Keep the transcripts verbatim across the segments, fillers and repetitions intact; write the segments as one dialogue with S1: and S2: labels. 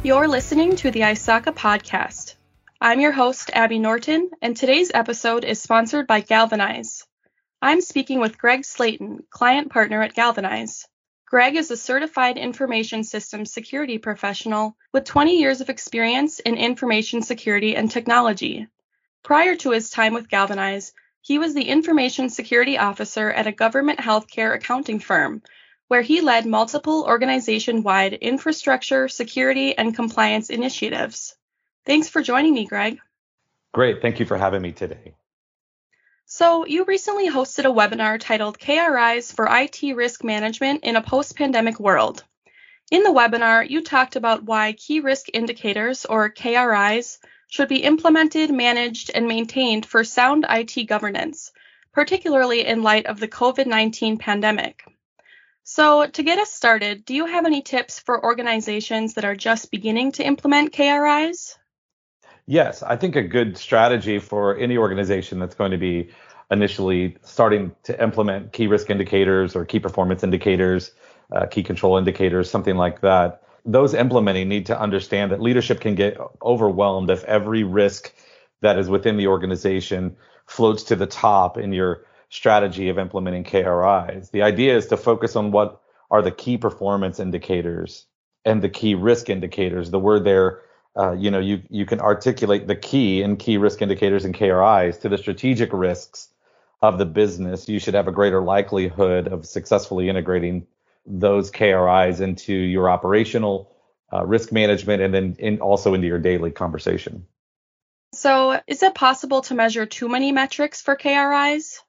S1: You're listening to the ISACA podcast. I'm your host, Abby Norton, and today's episode is sponsored by Galvanize. I'm speaking with Greg Slayton, client partner at Galvanize. Greg is a certified information systems security professional with twenty years of experience in information security and technology. Prior to his time with Galvanize, he was the information security officer at a government healthcare accounting firm, where he led multiple organization-wide infrastructure, security, and compliance initiatives. Thanks for joining me, Greg.
S2: Great. Thank you for having me today.
S1: So, you recently hosted a webinar titled K R Is for I T Risk Management in a Post-Pandemic World. In the webinar, you talked about why key risk indicators, or K R Is, should be implemented, managed, and maintained for sound I T governance, particularly in light of the COVID nineteen pandemic. So, to get us started, do you have any tips for organizations that are just beginning to implement K R Is?
S2: Yes, I think a good strategy for any organization that's going to be initially starting to implement key risk indicators or key performance indicators, uh, key control indicators, something like that. Those implementing need to understand that leadership can get overwhelmed if every risk that is within the organization floats to the top in your strategy of implementing K R Is. The idea is to focus on what are the key performance indicators and the key risk indicators. The word there, uh, you know, you, you can articulate the key and key risk indicators and K R Is to the strategic risks of the business. You should have a greater likelihood of successfully integrating those K R Is into your operational uh, risk management and then in, also into your daily conversation.
S1: So, is it possible to measure too many metrics for K R Is?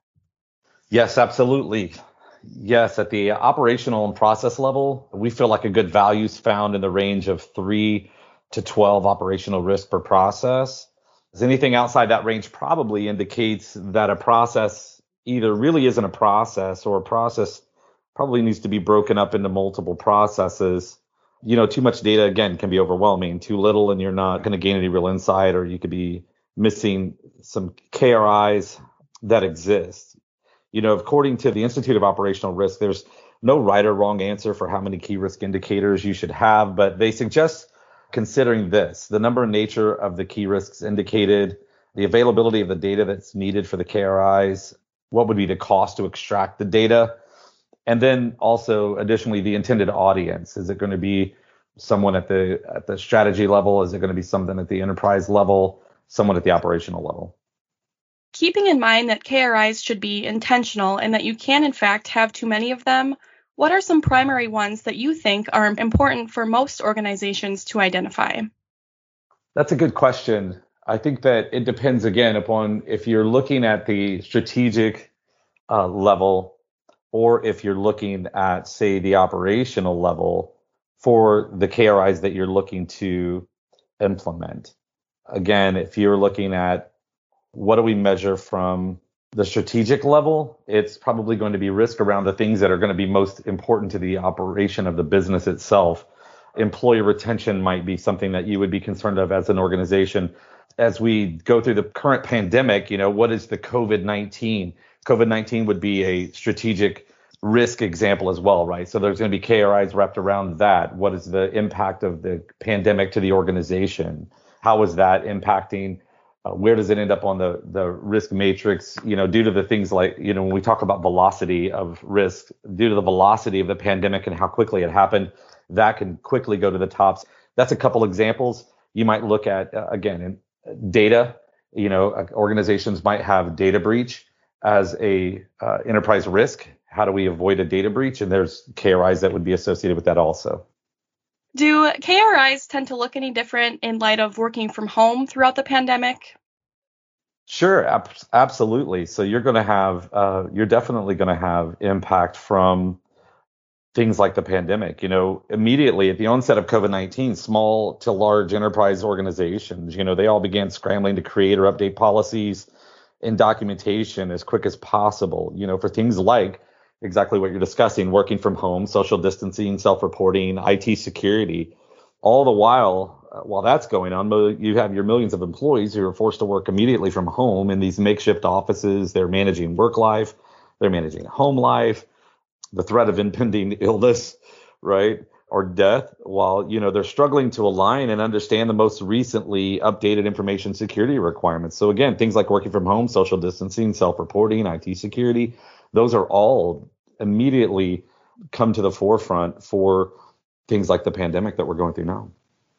S2: Yes, absolutely. Yes, at the operational and process level, we feel like a good value is found in the range of three to twelve operational risk per process. As anything outside that range probably indicates that a process either really isn't a process or a process probably needs to be broken up into multiple processes. You know, too much data, again, can be overwhelming. Too little and you're not going to gain any real insight, or you could be missing some K R Is that exist. You know, according to the Institute of Operational Risk, there's no right or wrong answer for how many key risk indicators you should have, but they suggest considering this: the number and nature of the key risks indicated, the availability of the data that's needed for the K R Is, what would be the cost to extract the data, and then also additionally the intended audience. Is it going to be someone at the at the strategy level? Is it going to be something at the enterprise level, someone at the operational level?
S1: Keeping in mind that K R Is should be intentional and that you can, in fact, have too many of them, what are some primary ones that you think are important for most organizations to identify?
S2: That's a good question. I think that it depends, again, upon if you're looking at the strategic uh, level or if you're looking at, say, the operational level for the K R Is that you're looking to implement. Again, if you're looking at what do we measure from the strategic level, it's probably going to be risk around the things that are going to be most important to the operation of the business itself. Employee retention might be something that you would be concerned of as an organization. As we go through the current pandemic, you know, what is the COVID nineteen? COVID nineteen would be a strategic risk example as well, right? So there's going to be K R Is wrapped around that. What is the impact of the pandemic to the organization? How is that impacting? Uh, where does it end up on the, the risk matrix, you know, due to the things like, you know, when we talk about velocity of risk, due to the velocity of the pandemic and how quickly it happened, that can quickly go to the tops. That's a couple examples. You might look at, uh, again, in data, you know, organizations might have data breach as a uh, enterprise risk. How do we avoid a data breach? And there's K R Is that would be associated with that also.
S1: Do K R Is tend to look any different in light of working from home throughout the pandemic?
S2: Sure, ab- absolutely. So you're going to have, uh, you're definitely going to have impact from things like the pandemic. You know, immediately at the onset of COVID nineteen, small to large enterprise organizations, you know, they all began scrambling to create or update policies and documentation as quick as possible, you know, for things like exactly what you're discussing: working from home, social distancing, self-reporting, I T security. All the while, uh, while that's going on, you have your millions of employees who are forced to work immediately from home in these makeshift offices. They're managing work life, they're managing home life, the threat of impending illness, right? or death, while, you know, they're struggling to align and understand the most recently updated information security requirements. So again, things like working from home, social distancing, self-reporting, I T security, those are all immediately come to the forefront for things like the pandemic that we're going through now.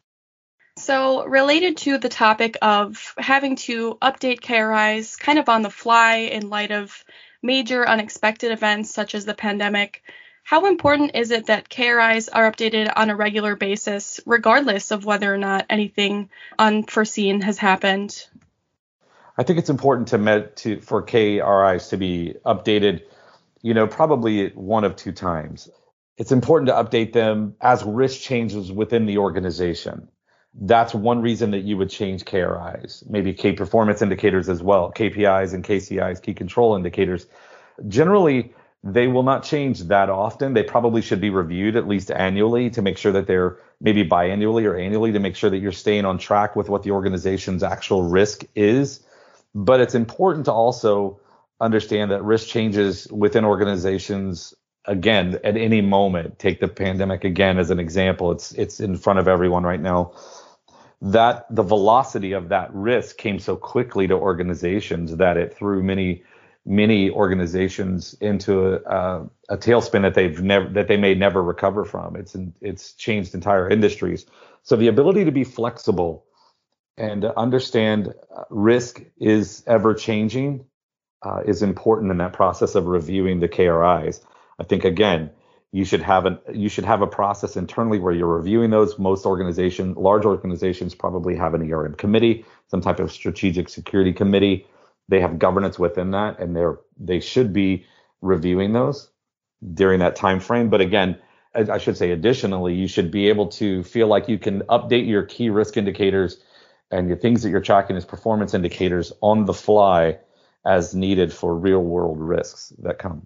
S1: So related to the topic of having to update K R Is kind of on the fly in light of major unexpected events such as the pandemic, how important is it that K R Is are updated on a regular basis, regardless of whether or not anything unforeseen has happened?
S2: I think it's important to met to for K R Is to be updated, you know, probably one of two times. It's important to update them as risk changes within the organization. That's one reason that you would change K R Is, maybe key performance indicators as well, K P Is and K C Is, key control indicators. Generally, they will not change that often. They probably should be reviewed at least annually to make sure that they're maybe biannually or annually to make sure that you're staying on track with what the organization's actual risk is. But it's important to also understand that risk changes within organizations, again, at any moment. Take the pandemic again as an example. It's it's in front of everyone right now. That the velocity of that risk came so quickly to organizations that it threw many many organizations into a, a tailspin that they've never that they may never recover from. It's it's changed entire industries. So the ability to be flexible and to understand risk is ever changing uh, is important in that process of reviewing the K R Is. I think again, you should have an you should have a process internally where you're reviewing those. Most organizations, large organizations, probably have an E R M committee, some type of strategic security committee. They have governance within that, and they're they should be reviewing those during that time frame. But again, I should say additionally, you should be able to feel like you can update your key risk indicators and your things that you're tracking as performance indicators on the fly as needed for real world risks that come.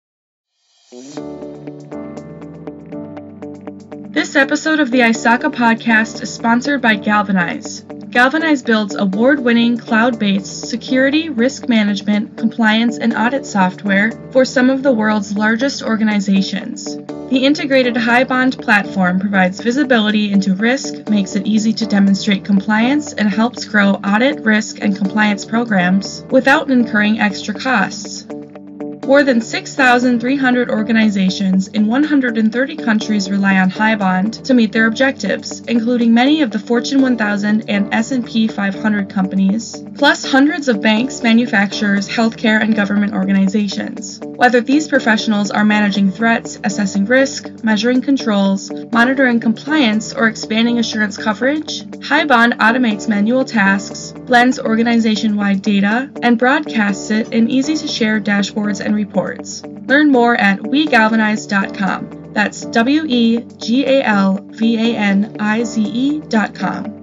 S1: This episode of the I S A C A podcast is sponsored by Galvanize. Galvanize builds award-winning cloud-based security, risk management, compliance, and audit software for some of the world's largest organizations. The integrated HighBond platform provides visibility into risk, makes it easy to demonstrate compliance, and helps grow audit, risk, and compliance programs without incurring extra costs. More than six thousand three hundred organizations in one hundred thirty countries rely on HighBond to meet their objectives, including many of the Fortune one thousand and S and P five hundred companies, plus hundreds of banks, manufacturers, healthcare, and government organizations. Whether these professionals are managing threats, assessing risk, measuring controls, monitoring compliance, or expanding assurance coverage, HighBond automates manual tasks, blends organization-wide data, and broadcasts it in easy-to-share dashboards and reports. Learn more at we galvanize dot com. That's W E G A L V A N I Z E dot com.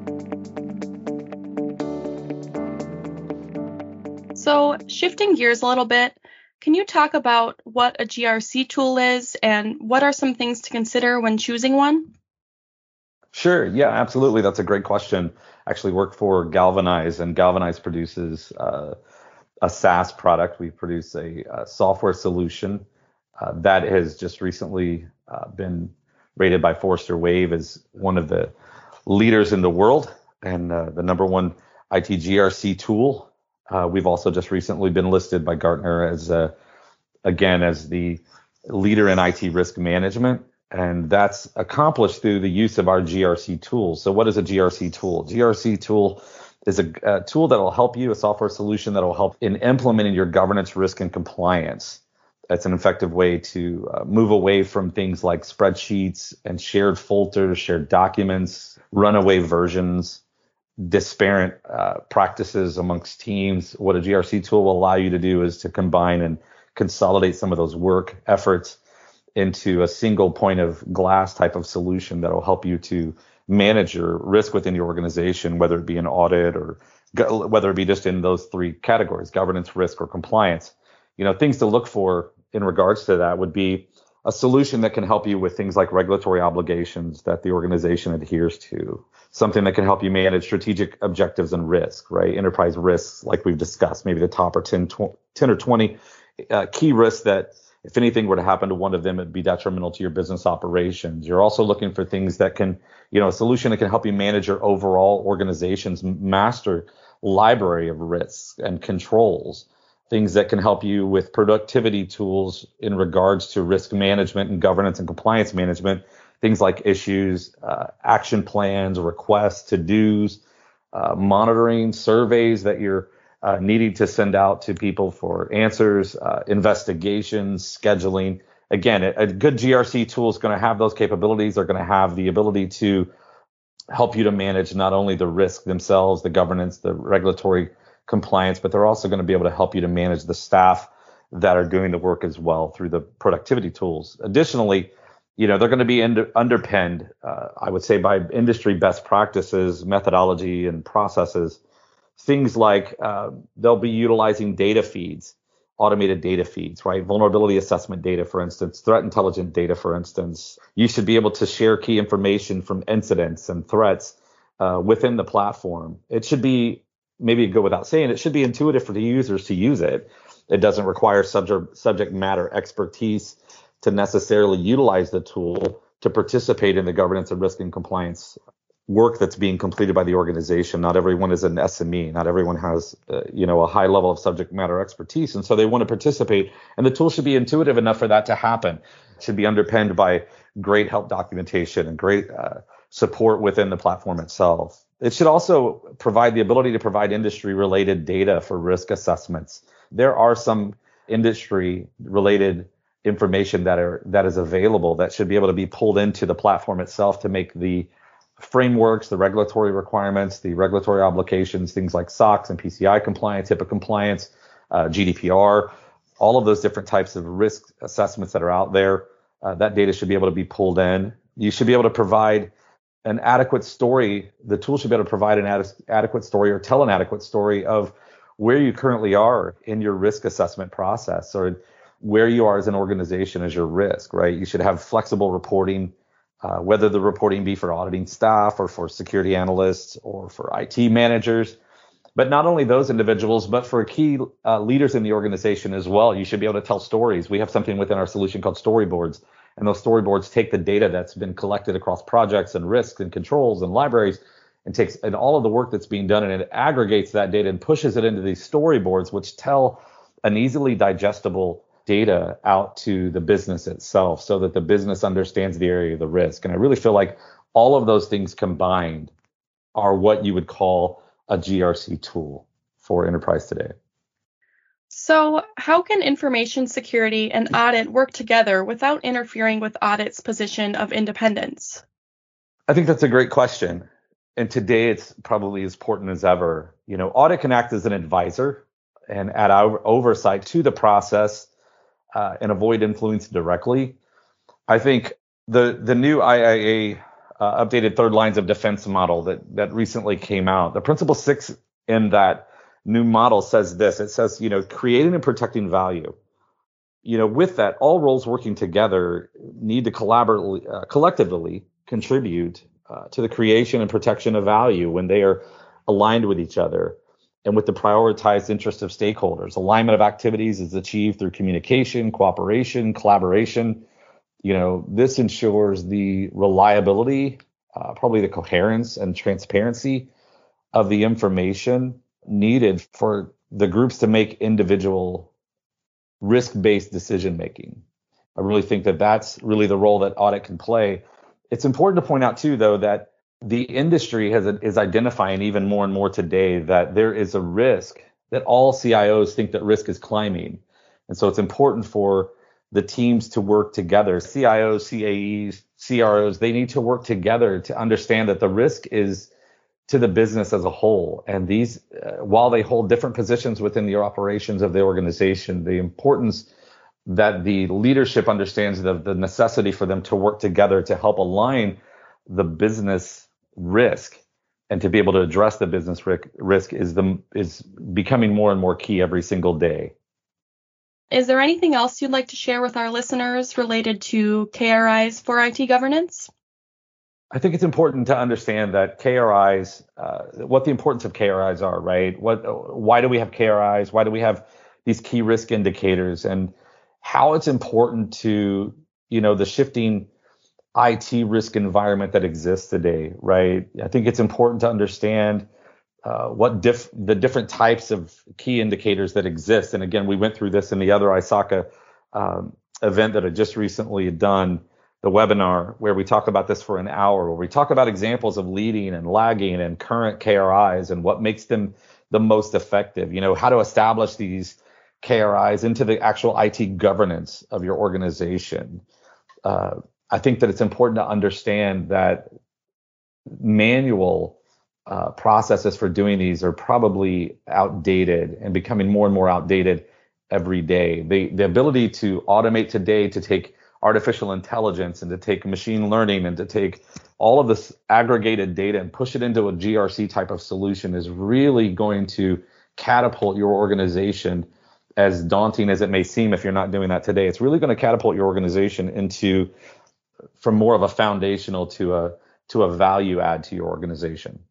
S1: So, shifting gears a little bit, can you talk about what a G R C tool is and what are some things to consider when choosing one?
S2: Sure. Yeah, absolutely. That's a great question. I actually work for Galvanize, and Galvanize produces uh, a SaaS product. We produce a, a software solution uh, that has just recently uh, been rated by Forrester Wave as one of the leaders in the world and uh, the number one I T G R C tool. Uh, we've also just recently been listed by Gartner as, uh, again, as the leader in I T risk management. And that's accomplished through the use of our G R C tool. So what is a G R C tool? G R C tool is a, a tool that will help you, a software solution that will help in implementing your governance, risk, and compliance. That's an effective way to uh, move away from things like spreadsheets and shared folders, shared documents, runaway versions, disparate uh, practices amongst teams. What a G R C tool will allow you to do is to combine and consolidate some of those work efforts into a single point of glass type of solution that will help you to manage your risk within your organization, whether it be an audit or go, whether it be just in those three categories, governance, risk, or compliance. You know, things to look for in regards to that would be a solution that can help you with things like regulatory obligations that the organization adheres to, something that can help you manage strategic objectives and risk, right? Enterprise risks, like we've discussed, maybe the top or ten, twenty, ten or twenty uh, key risks that if anything were to happen to one of them, it'd be detrimental to your business operations. You're also looking for things that can, you know, a solution that can help you manage your overall organization's master library of risks and controls, things that can help you with productivity tools in regards to risk management and governance and compliance management, things like issues, uh, action plans, requests, to-dos, uh, monitoring, surveys that you're Uh, needing to send out to people for answers, uh, investigations, scheduling. Again, a, a good G R C tool is going to have those capabilities. They're going to have the ability to help you to manage not only the risk themselves, the governance, the regulatory compliance, but they're also going to be able to help you to manage the staff that are doing the work as well through the productivity tools. Additionally, you know, they're going to be under, underpinned, uh, I would say, by industry best practices, methodology, and processes. Things like uh, they'll be utilizing data feeds, automated data feeds, right? Vulnerability assessment data, for instance, threat intelligence data, for instance. You should be able to share key information from incidents and threats uh, within the platform. It should be, maybe go without saying, it should be intuitive for the users to use it. It doesn't require subject, subject matter expertise to necessarily utilize the tool to participate in the governance and risk and compliance work that's being completed by the organization. Not everyone is an S M E. Not everyone has, uh, you know, a high level of subject matter expertise, and so they want to participate. And the tool should be intuitive enough for that to happen. It should be underpinned by great help documentation and great uh, support within the platform itself. It should also provide the ability to provide industry-related data for risk assessments. There are some industry-related information that are that is available that should be able to be pulled into the platform itself to make the frameworks, the regulatory requirements, the regulatory obligations, things like S O X and P C I compliance, HIPAA compliance, uh, G D P R, all of those different types of risk assessments that are out there. Uh, that data should be able to be pulled in. You should be able to provide an adequate story. The tool should be able to provide an ad- adequate story or tell an adequate story of where you currently are in your risk assessment process, or where you are as an organization as your risk, right? You should have flexible reporting, Uh, whether the reporting be for auditing staff or for security analysts or for I T managers. But not only those individuals, but for key uh, leaders in the organization as well. You should be able to tell stories. We have something within our solution called storyboards. And those storyboards take the data that's been collected across projects and risks and controls and libraries and takes and all of the work that's being done, and it aggregates that data and pushes it into these storyboards, which tell an easily digestible data out to the business itself so that the business understands the area of the risk. And I really feel like all of those things combined are what you would call a G R C tool for enterprise today.
S1: So how can information security and audit work together without interfering with audit's position of independence?
S2: I think that's a great question. And today it's probably as important as ever. You know, audit can act as an advisor and add our oversight to the process Uh, and avoid influence directly. I think the the new I I A uh, updated third lines of defense model that that recently came out, the principle six in that new model says this. It says, you know, creating and protecting value. You know, with that, all roles working together need to collaboratively, uh, collectively contribute uh, to the creation and protection of value when they are aligned with each other and with the prioritized interest of stakeholders. Alignment of activities is achieved through communication, cooperation, collaboration. You know, this ensures the reliability, uh, probably the coherence and transparency of the information needed for the groups to make individual risk-based decision making. I really think that that's really the role that audit can play. It's important to point out too, though, that the industry has is identifying even more and more today that there is a risk, that all C I Os think that risk is climbing. And so it's important for the teams to work together. C I Os, C A Es, C R Os, they need to work together to understand that the risk is to the business as a whole. And these, uh, while they hold different positions within the operations of the organization, the importance that the leadership understands the, the necessity for them to work together to help align the business risk and to be able to address the business risk is the is becoming more and more key every single day.
S1: Is there anything else you'd like to share with our listeners related to K R Is for I T governance?
S2: I think it's important to understand that K R Is, uh, what the importance of K R Is are, right? What, why do we have K R Is? Why do we have these key risk indicators? And how it's important to, you know, the shifting I T risk environment that exists today, right? I think it's important to understand uh, what diff- the different types of key indicators that exist. And again, we went through this in the other I S A C A um, event that I just recently done, the webinar, where we talk about this for an hour, where we talk about examples of leading and lagging and current K R Is and what makes them the most effective, you know, how to establish these K R Is into the actual I T governance of your organization. Uh, I think that it's important to understand that manual uh, processes for doing these are probably outdated and becoming more and more outdated every day. The, the ability to automate today, to take artificial intelligence and to take machine learning and to take all of this aggregated data and push it into a G R C type of solution is really going to catapult your organization. As daunting as it may seem if you're not doing that today, it's really going to catapult your organization into from more of a foundational to a to a value add to your organization.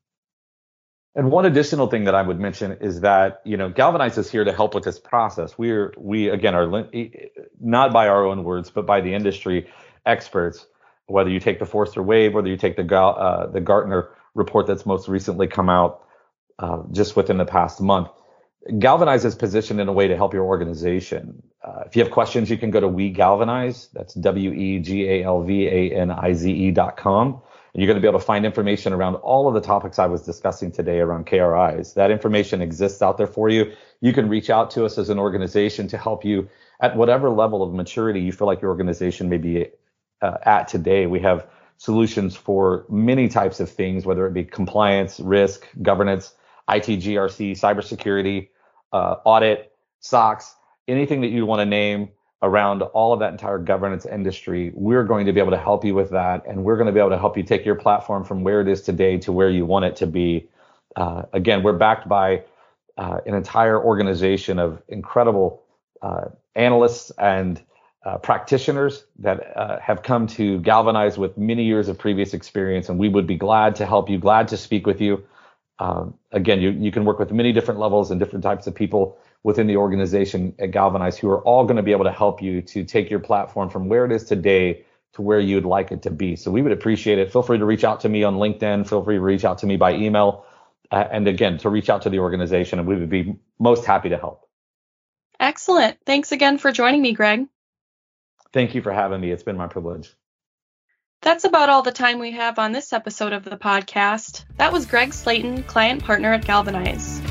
S2: And one additional thing that I would mention is that, you know, Galvanize is here to help with this process. We're we again are not by our own words, but by the industry experts. Whether you take the Forrester Wave, whether you take the uh, the Gartner report that's most recently come out uh, just within the past month, Galvanize is positioned in a way to help your organization. Uh, if you have questions, you can go to We Galvanize. That's W E G A L V A N I Z E dot com. And you're going to be able to find information around all of the topics I was discussing today around K R Is. That information exists out there for you. You can reach out to us as an organization to help you at whatever level of maturity you feel like your organization may be uh, at today. We have solutions for many types of things, whether it be compliance, risk, governance, I T G R C, cybersecurity, uh, audit, S O X, anything that you want to name around all of that entire governance industry. We're going to be able to help you with that. And we're going to be able to help you take your platform from where it is today to where you want it to be. Uh, again, we're backed by uh, an entire organization of incredible uh, analysts and uh, practitioners that uh, have come to Galvanize with many years of previous experience. And we would be glad to help you, glad to speak with you. Um, again, you, you can work with many different levels and different types of people within the organization at Galvanize who are all going to be able to help you to take your platform from where it is today to where you'd like it to be. So we would appreciate it. Feel free to reach out to me on LinkedIn. Feel free to reach out to me by email. Uh, and again, to reach out to the organization, and we would be most happy to help.
S1: Excellent. Thanks again for joining me, Greg.
S2: Thank you for having me. It's been my privilege.
S1: That's about all the time we have on this episode of the podcast. That was Greg Slayton, client partner at Galvanize.